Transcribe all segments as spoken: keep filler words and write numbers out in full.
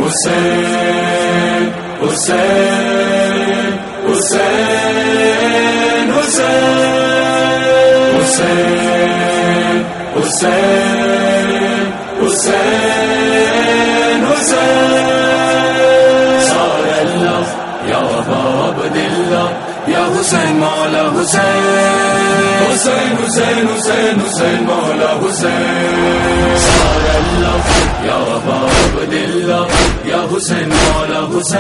حسین حسین حسین حسین حسین حسین حسین حسین سار اللہ یا باب دلہ یا حسین مولا حسین حسین حسین حسین حسین مولا حسین سار اللہ یا باب دلہ یا حسین مولا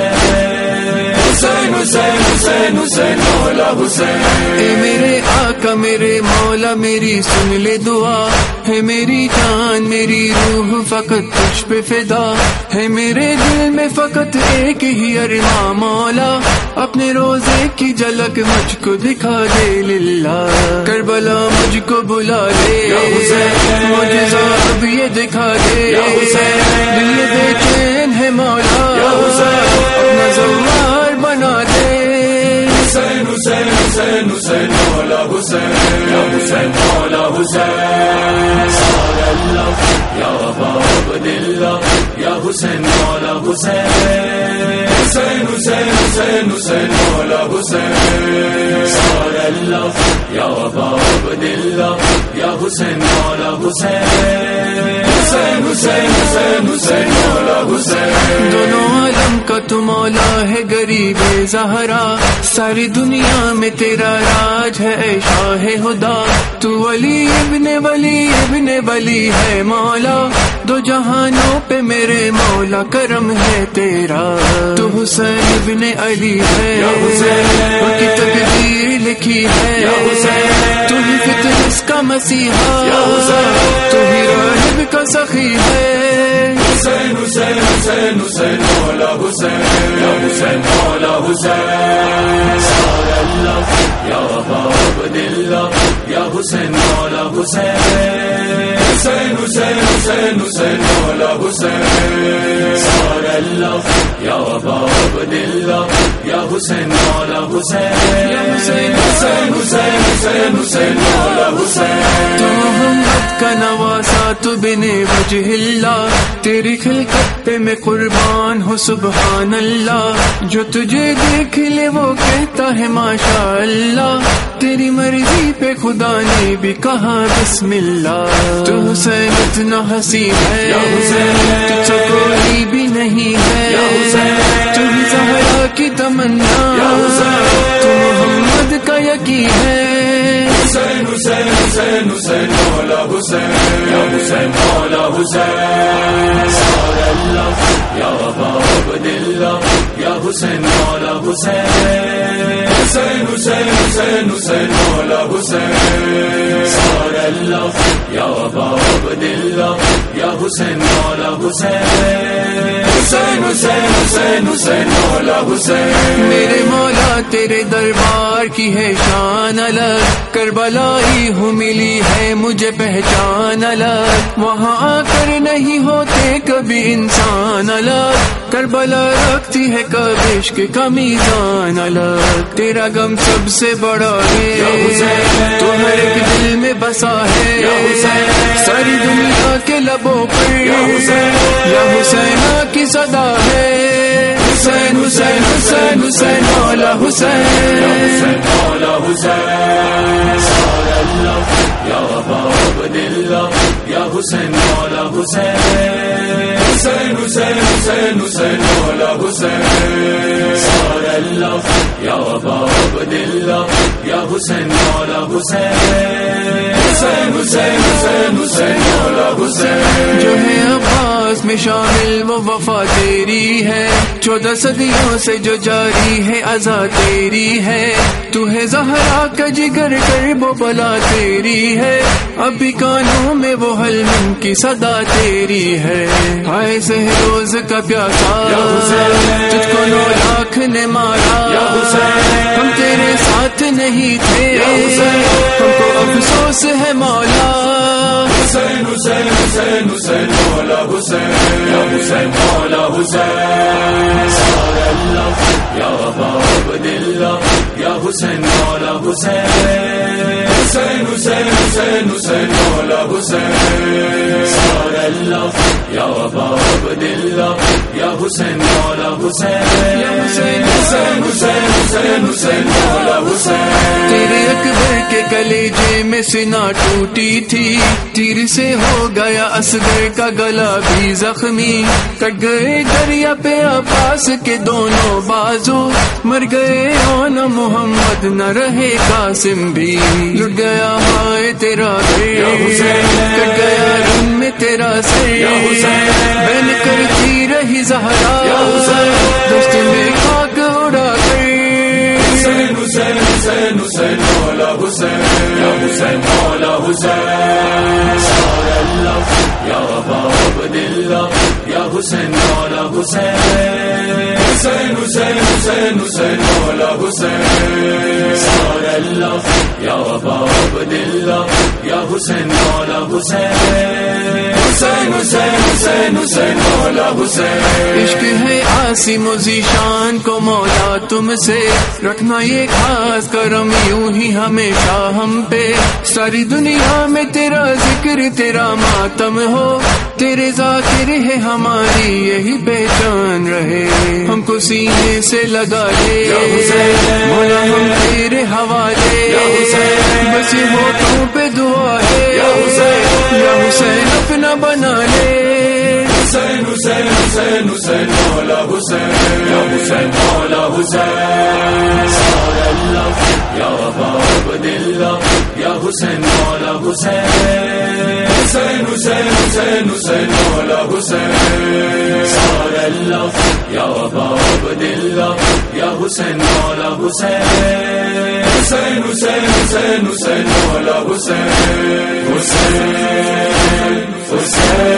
حسین حسین حسین حسین حسین مولا حسین. اے میرے آقا میرے مولا میری سن لے دعا ہے، میری جان میری روح فقط تجھ پہ فدا ہے، میرے دل میں فقط ایک ہی ارمان مولا، اپنے روزے کی جھلک مجھ کو دکھا دے للہ، کربلا مجھ کو بلا لے معجزہ اب یہ دکھا دے، دل یہ بے چین ہے مولا اپنا زوار بنا دے. حسین حسین حسین حسین مولا حسین یا حسین مولا حسین سار اللہ یا باب دلہ یا حسین مولا حسین حسین حسین حسین حسین مولا حسین سار اللہ یا باب دلہ یا حسین مولا حسین حسین حسین حسین حسین مولا حسین. دونوں عالم کا تو مولا ہے غریب زہرا، ساری دنیا میں تیرا راج ہے اے شاہ خدا، تو ولی ابن ولی ابن ولی ہے مولا، دو جہانوں پہ میرے مولا کرم ہے تیرا، تو حسین ابن علی ہے ان کی تقدیر لکھی ہے، تو ہی فطرت کا مسیحا، تو ہی راہب کا سخی ہے. حسین حسین حسین حسین مولا حسین یا حسین مولا حسین سار اللہ یا باب دلہ یا حسین مولا حسین حسین حسین حسین حسین مولا حسین سار اللہ یا باب دلہ یا حسین مولا حسین حسین حسین حسین حسین حسین مولا حسین. تو محمد کا نواسا تو بنے وجہ اللہ، تیری خلقت پہ میں قربان ہو سبحان اللہ، جو تجھے دیکھ لے وہ کہتا ہے ماشاء اللہ، تیری مرضی پہ خدا نے بھی کہا بسم اللہ. تو حسین اتنا حسین ہے تجھ سے کوئی بھی نہیں ہے، تو ہی زہرا کی تمنا، تو محمد کا یقین ہے. حسین حسین حسین حسین مولا حسین یا حسین مولا حسین سار اللہ یا باب دلہ یا حسین مولا حسین حسین حسین حسین حسین مولا حسین سار اللہ یا باب دلہ یا حسین مولا حسین حسین حسین حسین حسین مولا حسین. میرے مولا تیرے دربار کی ہے شان الگ، کربلائی ہوں ملی ہے مجھے پہچان الگ، وہاں آ کر نہیں ہوتے کبھی انسان الگ، کربلا رکھتی ہے کبش کے کمیزان الگ، تیرا غم سب سے بڑا ہے تو ہر ایک دل میں بسا ہے، ساری دنیا کے لبوں پر یا حسین کی صدا ہے. حسین حسین حسین حسین مولا حسین مولا حسین سار اللہ یا باب دلہ یا حسین مولا حسین حسین حسین حسین حسین مولا حسین سار اللہ یا باب دلہ یا حسین مولا حسین حسین حسین حسین حسین مولا حسین. جو ہے عباس میں شامل وہ وفا تیری ہے، چودہ صدیوں سے جو جاری ہے عزا تیری ہے، تو ہے زہرا کا جگر کرب و بلا تیری ہے، ابھی کانوں میں وہ حلم کی صدا تیری ہے. ہائے سہروز کا پیاسا تجھ کو نو لاکھ نے مارا، ہم تیرے ساتھ نہیں تھے ہم کو افسوس ہے مولا. حسین حسین حسین حسین مولا حسین یا حسین مولا حسین سار اللہ یا باب دلہ یا حسین مولا حسین حسین حسین حسین حسین مولا حسین سار اللہ یا ابا عبداللہ یا حسین مولا حسین یا حسین حسین حسین حسین حسین مولا حسین تیرے اکبر کے کلیجے میں سنا ٹوٹی تھی، تیر سے ہو گیا اصغر کا گلا بھی زخمی، کٹ گئے دریا پہ عباس کے دونوں بازو، مر گئے آن محمد نہ رہے قاسم بھی، لٹ گیا ہائے تیرا گھر، کٹ گیا رن میں تیرا سر، بہن کرتی رہی زہرا دست میں خاک اڑا کر، حسین حسین حسین حسین مولا حسین یا حسین مولا حسین سار اللہ یا ابا عبداللہ یا حسین مولا حسین حسین حسین حسین حسین مولا حسین سار اللہ یا ابا عبداللہ یا حسین مولا حسین حسین حسین حسین حسین مولا حسین عشق ہے عاصم و ذیشان کو مولا تم سے، رکھنا یہ خاص کرم یوں ہی ہمیشہ ہم پہ، ساری دنیا میں تیرا ذکر تیرا ماتم ہو، تیرے ذاکر ہے ہماری یہی پہچان رہے، ہم کو سینے سے لگا لے مولا ہم تیرے حوالے، بس یہ ہونٹوں پہ دعا ہے یا حسین اپنا بنا لے، حسین حسین حسین حسین مولا حسین یا حسین مولا حسین سار اللہ یا ابا عبداللہ یا حسین مولا حسین حسین حسین حسین حسین مولا حسین سار اللہ یا ابا عبداللہ یا حسین مولا حسین حسین حسین حسین حسین مولا حسین حسین حسین